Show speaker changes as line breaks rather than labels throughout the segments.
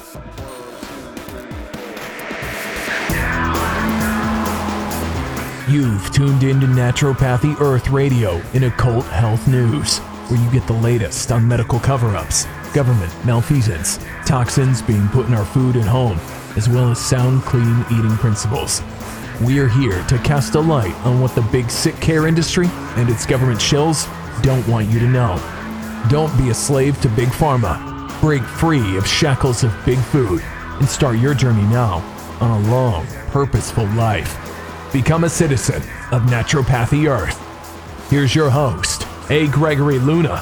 You've tuned into Naturopathy Earth Radio in Occult Health News, where you get the latest on medical cover-ups, government malfeasance, toxins being put in our food and home, as well as sound, clean eating principles. We're here to cast a light on what the big sick care industry and its government shills don't want you to know. Don't be a slave to Big Pharma. Break free of shackles of big food and start your journey now on a long, purposeful life. Become a citizen of Naturopathy Earth. Here's your host, A. Gregory Luna.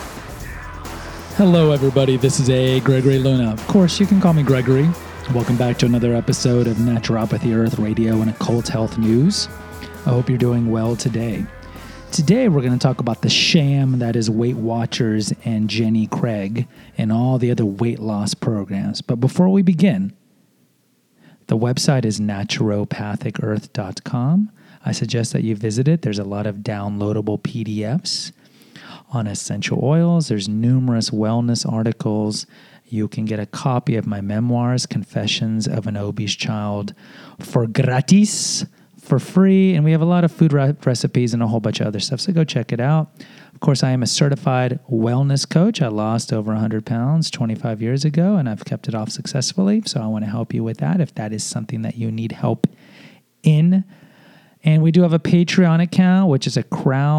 Hello, everybody. This is A. Gregory Luna. Of course, you can call me Gregory. Welcome back to another episode of Naturopathy Earth Radio and Occult Health News. I hope you're doing well today. Today, we're going to talk about the sham that is Weight Watchers and Jenny Craig and all the other weight loss programs. But before we begin, the website is naturopathicearth.com. I suggest that you visit it. There's a lot of downloadable PDFs on essential oils. There's numerous wellness articles. You can get a copy of my memoirs, Confessions of an Obese Child, for gratis, for free. And we have a lot of food recipes and a whole bunch of other stuff. So go check it out. Of course, I am a certified wellness coach. I lost over 100 pounds 25 years ago, and I've kept it off successfully. So I want to help you with that if that is something that you need help in. And we do have a Patreon account, which is a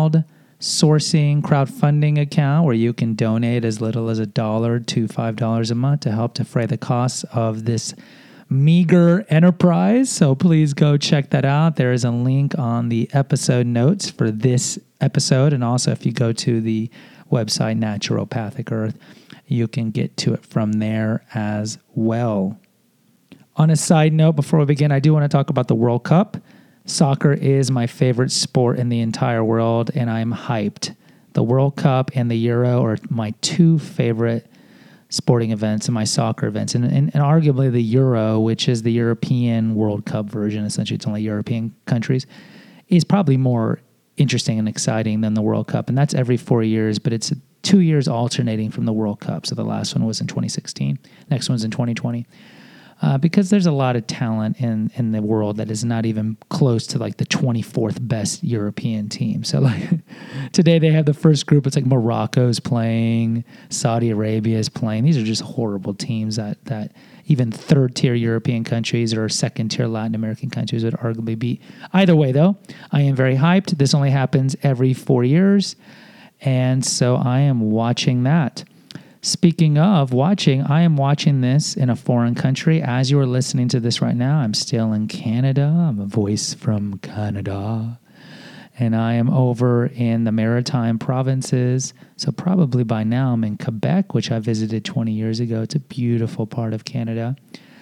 crowdfunding account where you can donate as little as $1 to $5 a month to help defray the costs of this meager enterprise. So please go check that out. There is a link on the episode notes for this episode. And also if you go to the website Naturopathic Earth, you can get to it from there as well. On a side note, before we begin, I do want to talk about the World Cup. Soccer is my favorite sport in the entire world, and I'm hyped. The World Cup and the Euro are my two favorite sporting events and my soccer events. And arguably the Euro, which is the European World Cup version, essentially it's only European countries, is probably more interesting and exciting than the World Cup. And that's every 4 years, but it's 2 years alternating from the World Cup. So the last one was in 2016. Next one's in 2020. Because there's a lot of talent in the world that is not even close to like the 24th best European team. So like today they have the first group. It's like Morocco's playing, Saudi Arabia is playing. These are just horrible teams that even third tier European countries or second tier Latin American countries would arguably beat. Either way though, I am very hyped. This only happens every 4 years. And so I am watching that. Speaking of watching, I am watching this in a foreign country. As you are listening to this right now, I'm still in Canada. I'm a voice from Canada. And I am over in the Maritime provinces. So probably by now I'm in Quebec, which I visited 20 years ago. It's a beautiful part of Canada.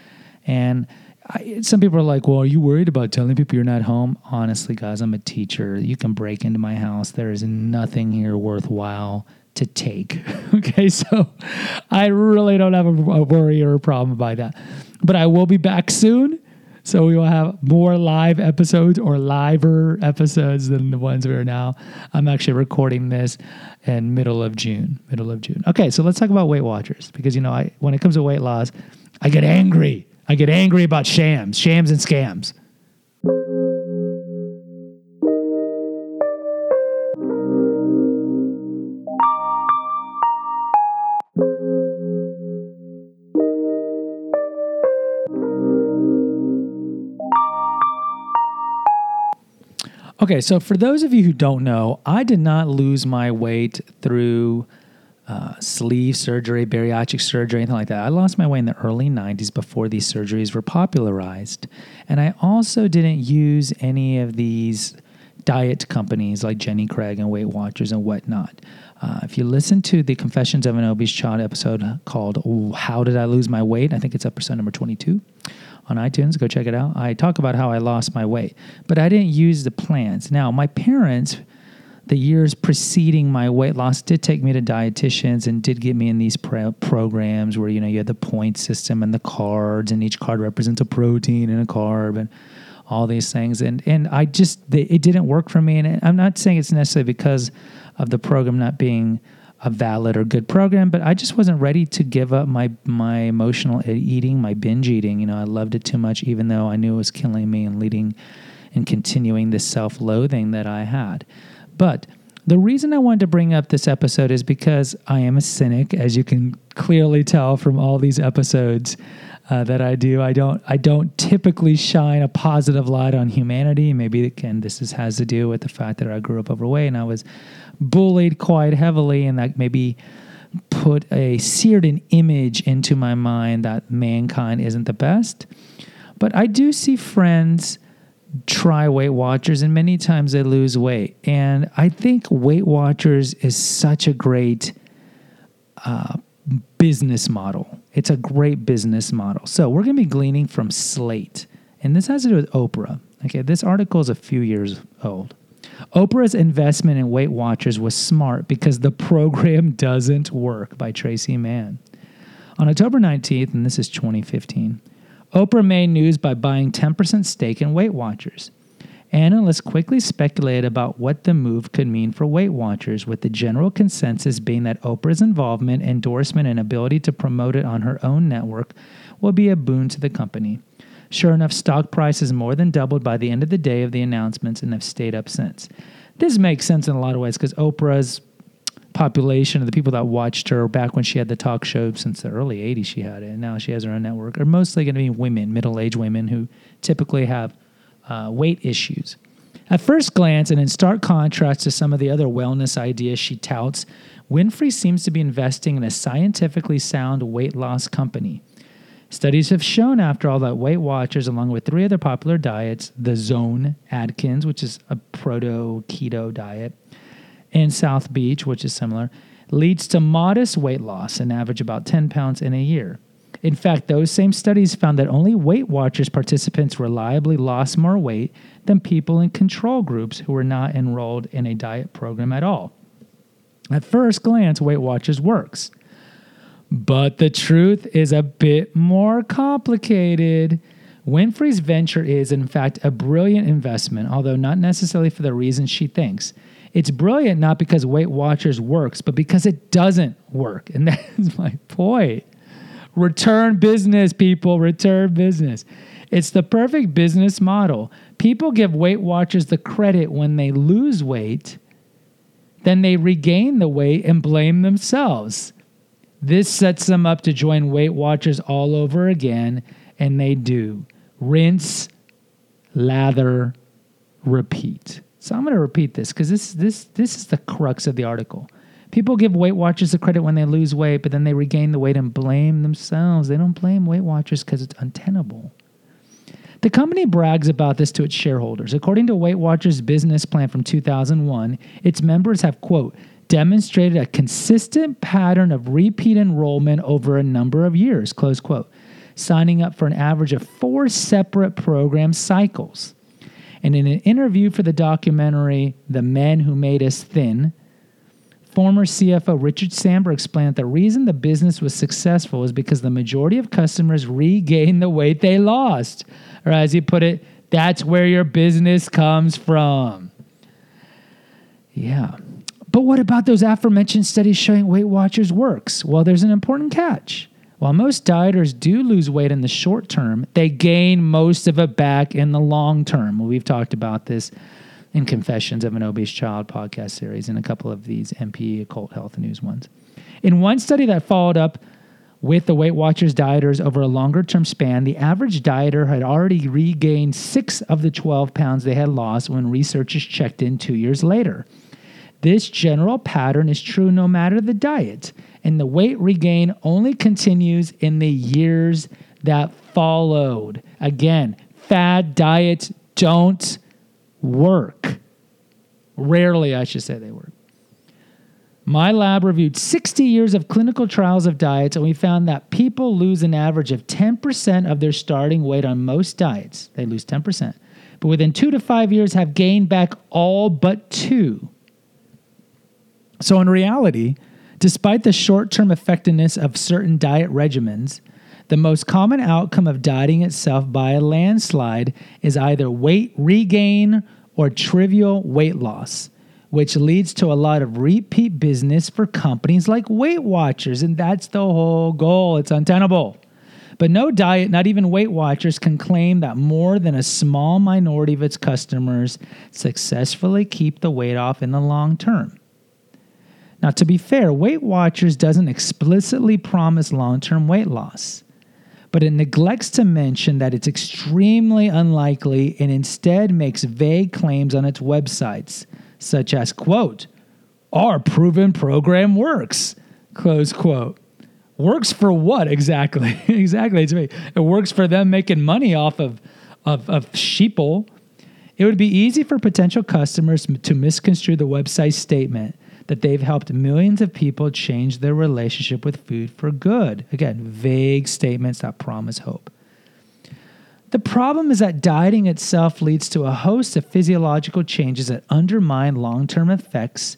And some people are like, well, are you worried about telling people you're not home? Honestly, guys, I'm a teacher. You can break into my house. There is nothing here worthwhile to take. Okay, so I really don't have a worry or a problem by that. But I will be back soon. So we will have more live episodes or liver episodes than the ones we are now. I'm actually recording this in middle of June. Okay, so let's talk about Weight Watchers because, when it comes to weight loss, I get angry. I get angry about shams and scams. Okay, so for those of you who don't know, I did not lose my weight through sleeve surgery, bariatric surgery, anything like that. I lost my weight in the early 90s before these surgeries were popularized. And I also didn't use any of these diet companies like Jenny Craig and Weight Watchers and whatnot. If you listen to the Confessions of an Obese Child episode called How Did I Lose My Weight? I think it's episode number 22. On iTunes, go check it out. I talk about how I lost my weight, but I didn't use the plans. Now, my parents, the years preceding my weight loss, did take me to dietitians and did get me in these programs where, you had the point system and the cards, and each card represents a protein and a carb and all these things. And it didn't work for me. And I'm not saying it's necessarily because of the program not being a valid or good program, but I just wasn't ready to give up my emotional eating, my binge eating. You know, I loved it too much, even though I knew it was killing me and leading and continuing this self-loathing that I had. But the reason I wanted to bring up this episode is because I am a cynic, as you can clearly tell from all these episodes that I do. I don't typically shine a positive light on humanity. Maybe again, has to do with the fact that I grew up overweight and I was bullied quite heavily, and that maybe seared an image into my mind that mankind isn't the best. But I do see friends try Weight Watchers, and many times they lose weight. And I think Weight Watchers is such a great business model. It's a great business model. So we're going to be gleaning from Slate, and this has to do with Oprah. Okay, this article is a few years old. Oprah's investment in Weight Watchers was smart because the program doesn't work, by Tracy Mann. On October 19th, and this is 2015, Oprah made news by buying 10% stake in Weight Watchers. Analysts quickly speculated about what the move could mean for Weight Watchers, with the general consensus being that Oprah's involvement, endorsement, and ability to promote it on her own network will be a boon to the company. Sure enough, stock prices more than doubled by the end of the day of the announcements and have stayed up since. This makes sense in a lot of ways because Oprah's population of the people that watched her back when she had the talk show since the early 80s she had it, and now she has her own network, are mostly going to be women, middle-aged women who typically have weight issues. At first glance, and in stark contrast to some of the other wellness ideas she touts, Winfrey seems to be investing in a scientifically sound weight loss company. Studies have shown, after all, that Weight Watchers, along with 3 other popular diets, the Zone Atkins, which is a proto-keto diet, and South Beach, which is similar, leads to modest weight loss, an average about 10 pounds in a year. In fact, those same studies found that only Weight Watchers participants reliably lost more weight than people in control groups who were not enrolled in a diet program at all. At first glance, Weight Watchers works. But the truth is a bit more complicated. Winfrey's venture is, in fact, a brilliant investment, although not necessarily for the reasons she thinks. It's brilliant not because Weight Watchers works, but because it doesn't work. And that's my point. Return business, people. Return business. It's the perfect business model. People give Weight Watchers the credit when they lose weight, then they regain the weight and blame themselves. This sets them up to join Weight Watchers all over again, and they do. Rinse, lather, repeat. So I'm going to repeat this because this is the crux of the article. People give Weight Watchers the credit when they lose weight, but then they regain the weight and blame themselves. They don't blame Weight Watchers because it's untenable. The company brags about this to its shareholders. According to Weight Watchers' business plan from 2001, its members have, quote, demonstrated a consistent pattern of repeat enrollment over a number of years, close quote, signing up for an average of 4 separate program cycles. And in an interview for the documentary The Men Who Made Us Thin, former CFO Richard Sandberg explained that the reason the business was successful is because the majority of customers regained the weight they lost. Or as he put it, that's where your business comes from. Yeah. But what about those aforementioned studies showing Weight Watchers works? Well, there's an important catch. While most dieters do lose weight in the short term, they gain most of it back in the long term. We've talked about this in Confessions of an Obese Child podcast series and a couple of these MP Occult Health News ones. In one study that followed up with the Weight Watchers dieters over a longer-term span, the average dieter had already regained 6 of the 12 pounds they had lost when researchers checked in 2 years later. This general pattern is true no matter the diet, and the weight regain only continues in the years that followed. Again, fad diets don't work. Rarely, I should say, they work. My lab reviewed 60 years of clinical trials of diets, and we found that people lose an average of 10% of their starting weight on most diets. They lose 10%. But within 2 to 5 years have gained back all but 2. So in reality, despite the short-term effectiveness of certain diet regimens, the most common outcome of dieting itself by a landslide is either weight regain or trivial weight loss. which leads to a lot of repeat business for companies like Weight Watchers. And that's the whole goal. It's untenable. But no diet, not even Weight Watchers, can claim that more than a small minority of its customers successfully keep the weight off in the long term. Now, to be fair, Weight Watchers doesn't explicitly promise long-term weight loss, but it neglects to mention that it's extremely unlikely and instead makes vague claims on its websites, such as, quote, "Our proven program works," close quote. Works for what exactly? Exactly. It works for them making money off of sheeple. It would be easy for potential customers to misconstrue the website's statement that they've helped millions of people change their relationship with food for good. Again, vague statements that promise hope. The problem is that dieting itself leads to a host of physiological changes that undermine long-term efforts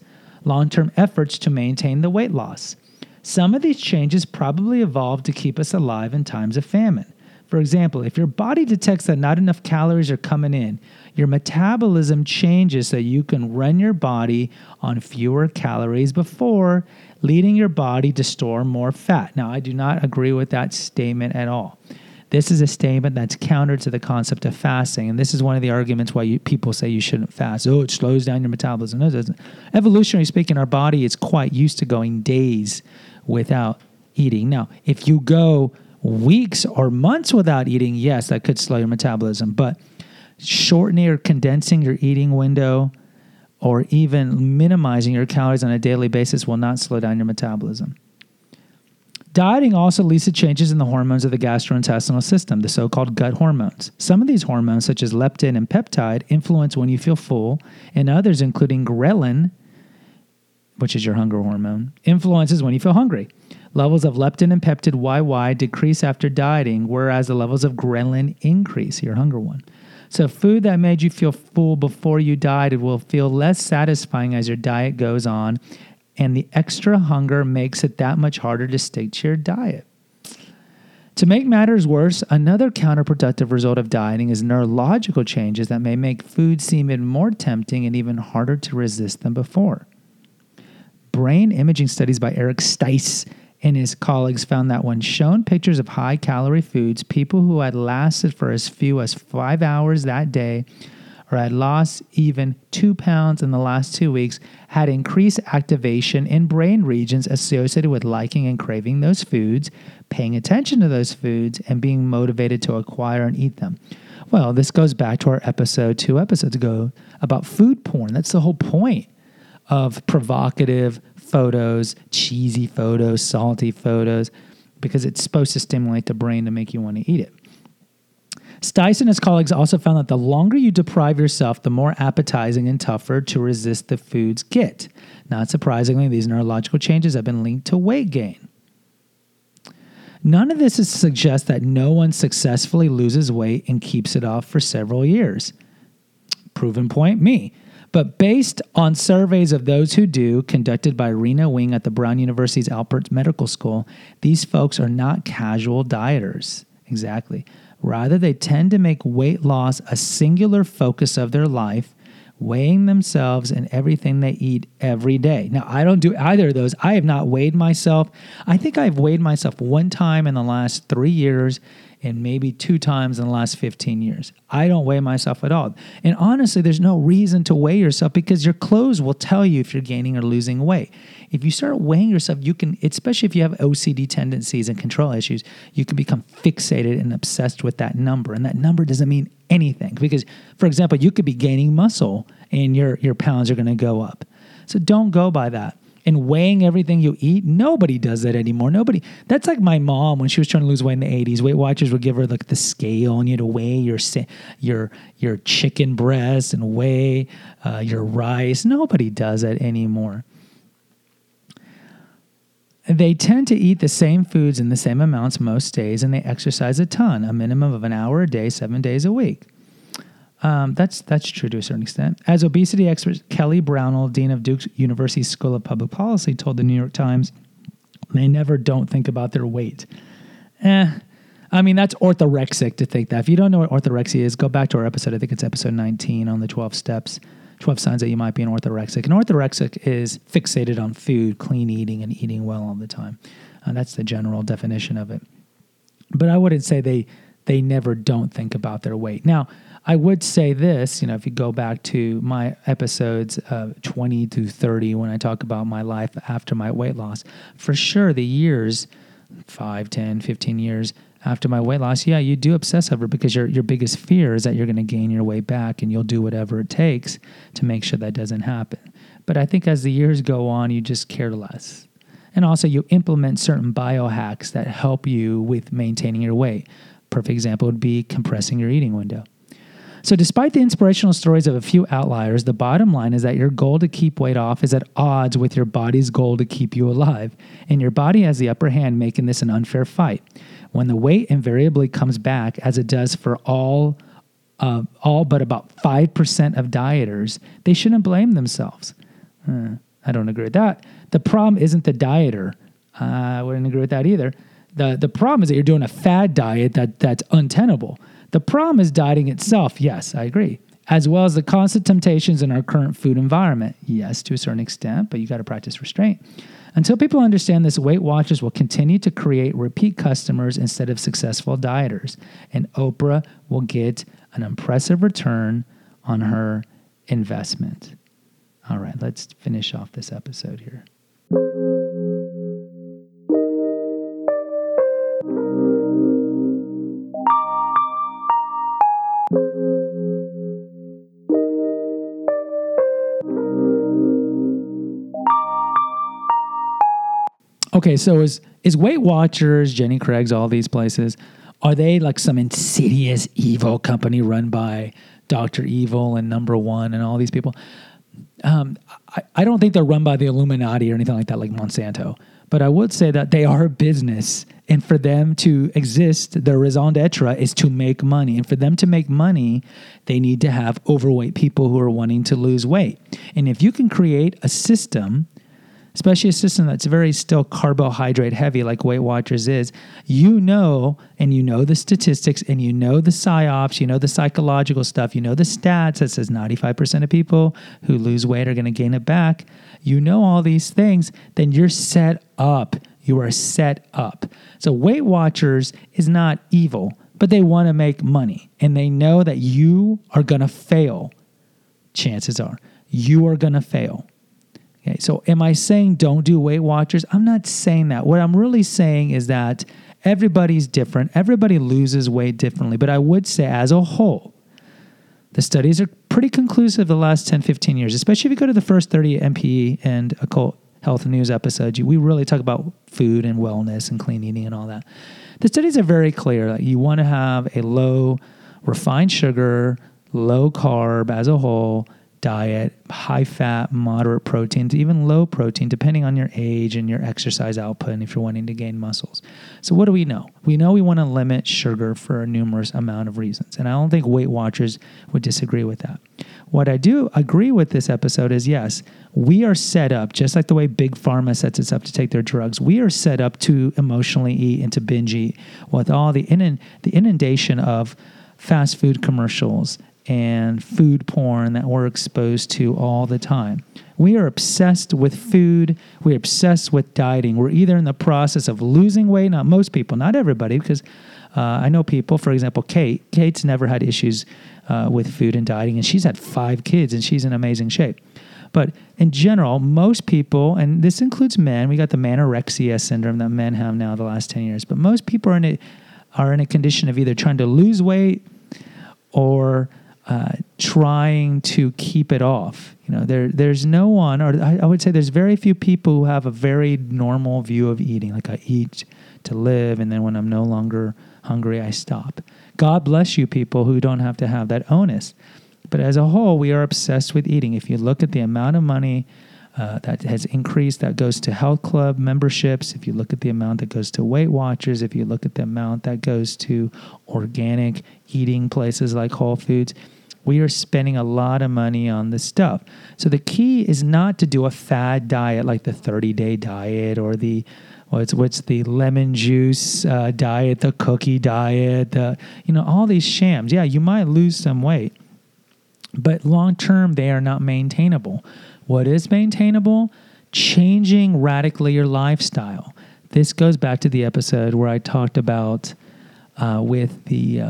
to maintain the weight loss. Some of these changes probably evolved to keep us alive in times of famine. For example, if your body detects that not enough calories are coming in, your metabolism changes so you can run your body on fewer calories before, leading your body to store more fat. Now, I do not agree with that statement at all. This is a statement that's counter to the concept of fasting, and this is one of the arguments why people say you shouldn't fast. Oh, it slows down your metabolism. No, it doesn't. Evolutionarily speaking, our body is quite used to going days without eating. Now, if you go weeks or months without eating, yes, that could slow your metabolism, but shortening or condensing your eating window or even minimizing your calories on a daily basis will not slow down your metabolism. Dieting also leads to changes in the hormones of the gastrointestinal system, the so-called gut hormones. Some of these hormones, such as leptin and peptide, influence when you feel full, and others, including ghrelin, which is your hunger hormone, influences when you feel hungry. Levels of leptin and peptide YY decrease after dieting, whereas the levels of ghrelin increase, your hunger one. So food that made you feel full before you dieted will feel less satisfying as your diet goes on, and the extra hunger makes it that much harder to stick to your diet. To make matters worse, another counterproductive result of dieting is neurological changes that may make food seem even more tempting and even harder to resist than before. Brain imaging studies by Eric Stice and his colleagues found that when shown pictures of high-calorie foods, people who had lasted for as few as 5 hours that day or had lost even 2 pounds in the last 2 weeks had increased activation in brain regions associated with liking and craving those foods, paying attention to those foods, and being motivated to acquire and eat them. Well, this goes back to our episode 2 episodes ago about food porn. That's the whole point of provocative photos, cheesy photos, salty photos, because it's supposed to stimulate the brain to make you want to eat it. Stice and his colleagues also found that the longer you deprive yourself, the more appetizing and tougher to resist the foods get. Not surprisingly, these neurological changes have been linked to weight gain. None of this is to suggest that no one successfully loses weight and keeps it off for several years. Proven point, me. But based on surveys of those who do, conducted by Rena Wing at the Brown University's Alpert Medical School, these folks are not casual dieters. Exactly. Rather, they tend to make weight loss a singular focus of their life, weighing themselves and everything they eat every day. Now, I don't do either of those. I have not weighed myself. I think I've weighed myself one time in the last 3 years and maybe 2 times in the last 15 years. I don't weigh myself at all. And honestly, there's no reason to weigh yourself because your clothes will tell you if you're gaining or losing weight. If you start weighing yourself, you can, especially if you have OCD tendencies and control issues, you can become fixated and obsessed with that number. And that number doesn't mean anything because, for example, you could be gaining muscle and your pounds are going to go up. So don't go by that. And weighing everything you eat, nobody does that anymore. Nobody. That's like my mom when she was trying to lose weight in the 80s. Weight Watchers would give her like the scale and you had to weigh your chicken breast and weigh your rice. Nobody does that anymore. They tend to eat the same foods in the same amounts most days, and they exercise a ton, a minimum of an hour a day, 7 days a week. That's true to a certain extent. As obesity expert Kelly Brownell, dean of Duke University School of Public Policy, told the New York Times, they never don't think about their weight. I mean, that's orthorexic to think that. If you don't know what orthorexia is, go back to our episode. I think it's episode 19 on the 12 steps 12 signs that you might be an orthorexic. And orthorexic is fixated on food, clean eating, and eating well all the time. That's the general definition of it. But I wouldn't say they never don't think about their weight. Now, I would say this, if you go back to my episodes 20 to 30, when I talk about my life after my weight loss, for sure the years, 5, 10, 15 years after my weight loss, yeah, you do obsess over it because your biggest fear is that you're going to gain your weight back, and you'll do whatever it takes to make sure that doesn't happen. But I think as the years go on, you just care less. And also you implement certain biohacks that help you with maintaining your weight. Perfect example would be compressing your eating window. So despite the inspirational stories of a few outliers, the bottom line is that your goal to keep weight off is at odds with your body's goal to keep you alive. And your body has the upper hand, making this an unfair fight. When the weight invariably comes back, as it does for all but about 5% of dieters, they shouldn't blame themselves. I don't agree with that. The problem isn't the dieter. I wouldn't agree with that either. The problem is that you're doing a fad diet that's untenable. The problem is dieting itself. Yes, I agree. As well as the constant temptations in our current food environment. Yes, to a certain extent, but you got to practice restraint. Until people understand this, Weight Watchers will continue to create repeat customers instead of successful dieters. And Oprah will get an impressive return on her investment. All right, let's finish off this episode here. Okay, so is Weight Watchers, Jenny Craig's, all these places, are they like some insidious evil company run by Dr. Evil and Number One and all these people? I don't think they're run by the Illuminati or anything like that, like Monsanto. But I would say that they are a business, and for them to exist, their raison d'etre is to make money. And for them to make money, they need to have overweight people who are wanting to lose weight. And if you can create a system, especially a system that's very still carbohydrate heavy like Weight Watchers is, and you know the statistics, and you know the psyops, you know the psychological stuff, you know the stats that says 95% of people who lose weight are going to gain it back. You know all these things, then you're set up. You are set up. So Weight Watchers is not evil, but they want to make money, and they know that you are going to fail. Chances are you are going to fail. Okay, so am I saying don't do Weight Watchers? I'm not saying that. What I'm really saying is that everybody's different. Everybody loses weight differently. But I would say as a whole, the studies are pretty conclusive the last 10, 15 years, especially if you go to the first 30 MPE and Occult Health News episodes. We really talk about food and wellness and clean eating and all that. The studies are very clear that you want to have a low refined sugar, low carb as a whole diet, high fat, moderate protein, to even low protein, depending on your age and your exercise output and if you're wanting to gain muscles. So what do we know? We know we want to limit sugar for a numerous amount of reasons. And I don't think Weight Watchers would disagree with that. What I do agree with this episode is, yes, we are set up, just like the way Big Pharma sets us up to take their drugs, we are set up to emotionally eat and to binge eat with all the inundation of fast food commercials and food porn that we're exposed to all the time. We are obsessed with food. We're obsessed with dieting. We're either in the process of losing weight, not most people, not everybody, because I know people, for example, Kate's never had issues with food and dieting, and she's had 5 kids, and she's in amazing shape. But in general, most people, and this includes men, we got the manorexia syndrome that men have now the last 10 years, but most people are in a condition of either trying to lose weight or trying to keep it off. There's no one, or I would say there's very few people who have a very normal view of eating. Like, I eat to live, and then when I'm no longer hungry, I stop. God bless you people who don't have to have that onus. But as a whole, we are obsessed with eating. If you look at the amount of money that has increased, that goes to health club memberships, if you look at the amount that goes to Weight Watchers, if you look at the amount that goes to organic eating places like Whole Foods, we are spending a lot of money on this stuff. So the key is not to do a fad diet like the 30-day diet or the what's the lemon juice diet, the cookie diet, all these shams. Yeah, you might lose some weight, But long term, they are not maintainable. What is maintainable? Changing radically your lifestyle. This goes back to the episode where I talked about with the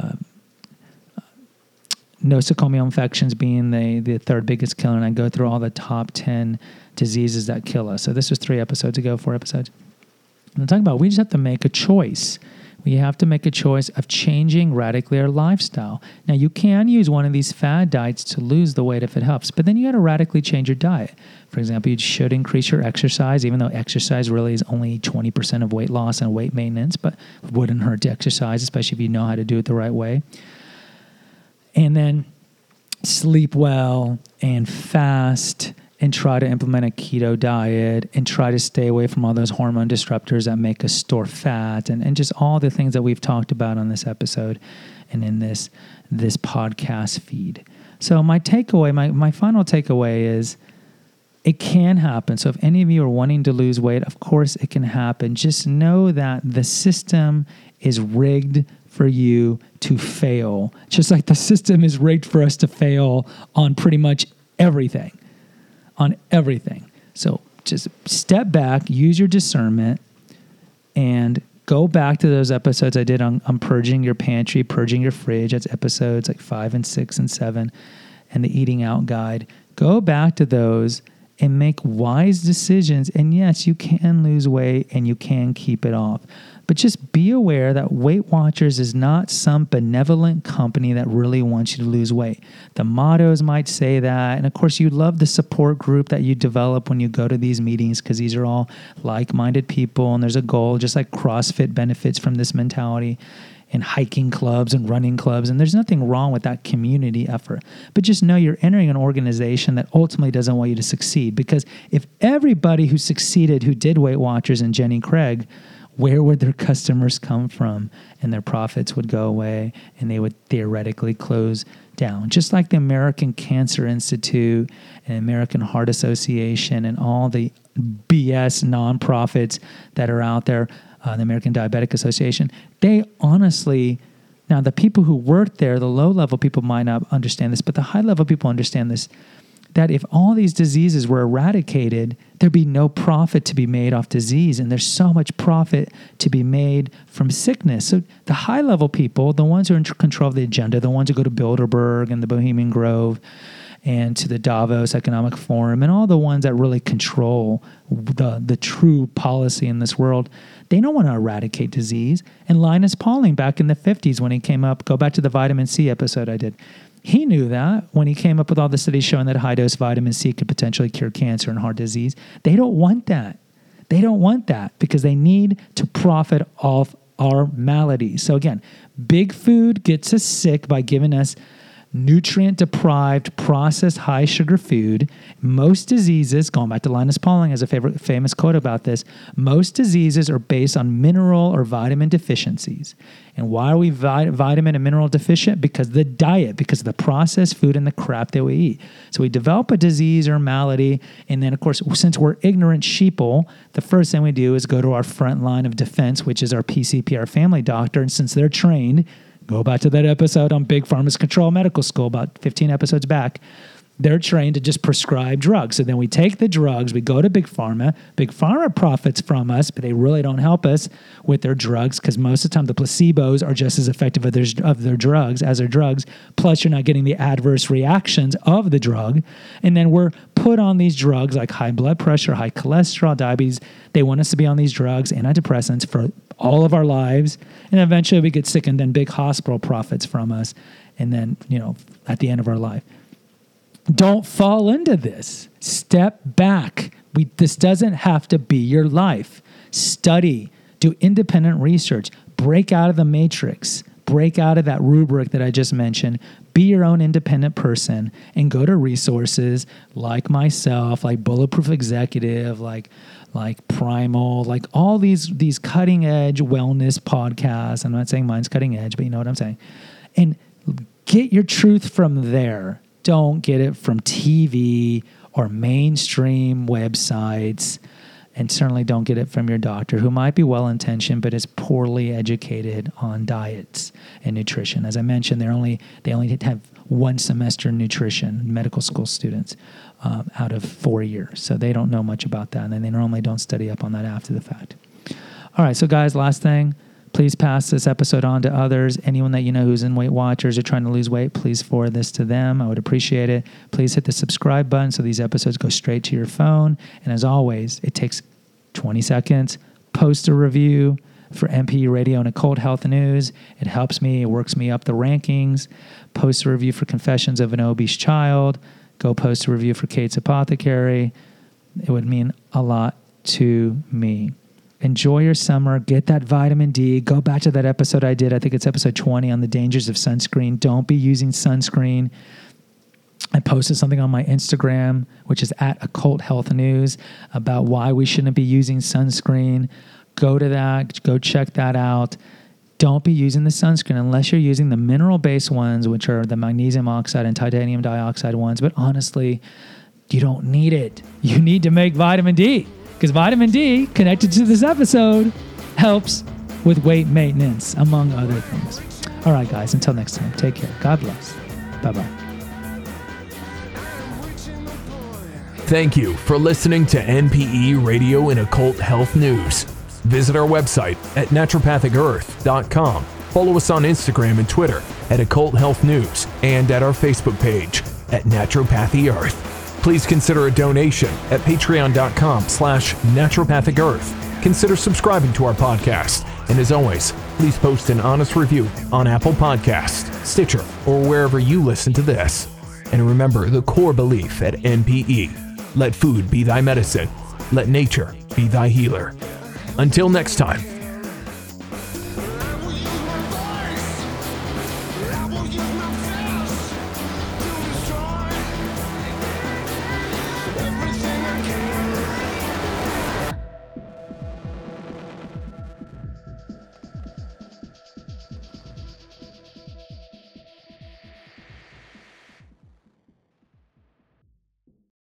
nosocomial infections being the third biggest killer, and I go through all the top 10 diseases that kill us. So this was 4 episodes ago. And I'm talking about we just have to make a choice. We have to make a choice of changing radically our lifestyle. Now, you can use one of these fad diets to lose the weight if it helps, but then you got to radically change your diet. For example, you should increase your exercise, even though exercise really is only 20% of weight loss and weight maintenance, but it wouldn't hurt to exercise, especially if you know how to do it the right way. And then sleep well and fast and try to implement a keto diet and try to stay away from all those hormone disruptors that make us store fat and just all the things that we've talked about on this episode and in this podcast feed. So my takeaway, my final takeaway is it can happen. So if any of you are wanting to lose weight, of course it can happen. Just know that the system is rigged for you to fail, just like the system is rigged for us to fail on pretty much everything. So just step back, use your discernment, and go back to those episodes I did on purging your pantry, purging your fridge. That's episodes like 5 and 6 and 7, and the eating out guide. Go back to those and make wise decisions. And yes, you can lose weight and you can keep it off. But just be aware that Weight Watchers is not some benevolent company that really wants you to lose weight. The mottos might say that. And of course, you love the support group that you develop when you go to these meetings because these are all like-minded people and there's a goal, just like CrossFit benefits from this mentality and hiking clubs and running clubs. And there's nothing wrong with that community effort. But just know you're entering an organization that ultimately doesn't want you to succeed. Because if everybody who succeeded, who did Weight Watchers and Jenny Craig, where would their customers come from? And their profits would go away and they would theoretically close down. Just like the American Cancer Institute and American Heart Association and all the BS nonprofits that are out there, the American Diabetic Association, they honestly, now the people who work there, the low-level people might not understand this, but the high-level people understand this, that if all these diseases were eradicated, there'd be no profit to be made off disease. And there's so much profit to be made from sickness. So the high-level people, the ones who are in control of the agenda, the ones who go to Bilderberg and the Bohemian Grove and to the Davos Economic Forum and all the ones that really control the true policy in this world, they don't want to eradicate disease. And Linus Pauling back in the 50s when he came up, go back to the vitamin C episode I did, he knew that when he came up with all the studies showing that high-dose vitamin C could potentially cure cancer and heart disease. They don't want that. They don't want that because they need to profit off our maladies. So again, big food gets us sick by giving us nutrient-deprived, processed, high-sugar food. Most diseases, going back to Linus Pauling as a famous quote about this, most diseases are based on mineral or vitamin deficiencies. And why are we vitamin and mineral deficient? Because of the diet, because of the processed food and the crap that we eat. So we develop a disease or malady, and then, of course, since we're ignorant sheeple, the first thing we do is go to our front line of defense, which is our PCP, our family doctor, and since they're trained, go back to that episode on Big Pharma's Control Medical School about 15 episodes back. They're trained to just prescribe drugs. So then we take the drugs, we go to Big Pharma. Big Pharma profits from us, but they really don't help us with their drugs because most of the time the placebos are just as effective of their drugs as their drugs. Plus you're not getting the adverse reactions of the drug. And then we're put on these drugs like high blood pressure, high cholesterol, diabetes. They want us to be on these drugs, antidepressants, for all of our lives. And eventually we get sick and then big hospital profits from us. And then, at the end of our life. Don't fall into this. Step back. This doesn't have to be your life. Study. Do independent research. Break out of the matrix. Break out of that rubric that I just mentioned. Be your own independent person and go to resources like myself, like Bulletproof Executive, like Primal, like all these cutting edge wellness podcasts. I'm not saying mine's cutting edge, but you know what I'm saying. And get your truth from there. Don't get it from TV or mainstream websites. And certainly don't get it from your doctor, who might be well-intentioned but is poorly educated on diets and nutrition. As I mentioned, they only have 1 semester in nutrition, medical school students, out of 4 years. So they don't know much about that, and then they normally don't study up on that after the fact. All right, so guys, last thing. Please pass this episode on to others. Anyone that you know who's in Weight Watchers or trying to lose weight, please forward this to them. I would appreciate it. Please hit the subscribe button so these episodes go straight to your phone. And as always, it takes 20 seconds. Post a review for MPE Radio and Occult Health News. It helps me. It works me up the rankings. Post a review for Confessions of an Obese Child. Go post a review for Kate's Apothecary. It would mean a lot to me. Enjoy your summer. Get that vitamin D. Go back to that episode I did. I think it's episode 20 on the dangers of sunscreen. Don't be using sunscreen. I posted something on my Instagram, which is at Occult Health News, about why we shouldn't be using sunscreen. Go to that. Go check that out. Don't be using the sunscreen unless you're using the mineral-based ones, which are the magnesium oxide and titanium dioxide ones. But honestly, you don't need it. You need to make vitamin D. Because vitamin D, connected to this episode, helps with weight maintenance, among other things. All right, guys, until next time, take care. God bless. Bye-bye.
Thank you for listening to NPE Radio and Occult Health News. Visit our website at naturopathicearth.com. Follow us on Instagram and Twitter at Occult Health News and at our Facebook page at Naturopathy Earth. Please consider a donation at patreon.com/naturopathicearth. Consider subscribing to our podcast. And as always, please post an honest review on Apple Podcasts, Stitcher, or wherever you listen to this. And remember the core belief at NPE. Let food be thy medicine. Let nature be thy healer. Until next time.